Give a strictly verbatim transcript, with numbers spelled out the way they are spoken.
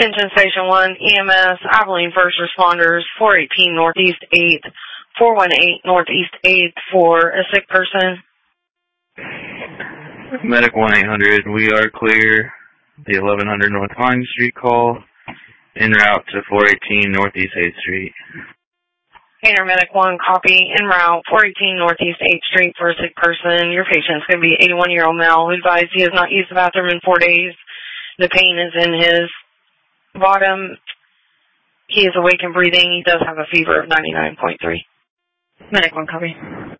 Attention Station one, E M S, Abilene First Responders, four eighteen Northeast eighth, four one eight Northeast eighth for a sick person. Medic one eight hundred, we are clear. The eleven hundred North Vine Street call, en route to four eighteen Northeast eighth Street. Painter Medic one, copy, en route, four eighteen Northeast eighth Street for a sick person. Your patient's going to be an eighty-one-year-old male who advised he has not used the bathroom in four days. The pain is in his bottom. He is awake and breathing. He does have a fever of ninety-nine point three. Medic one, copy.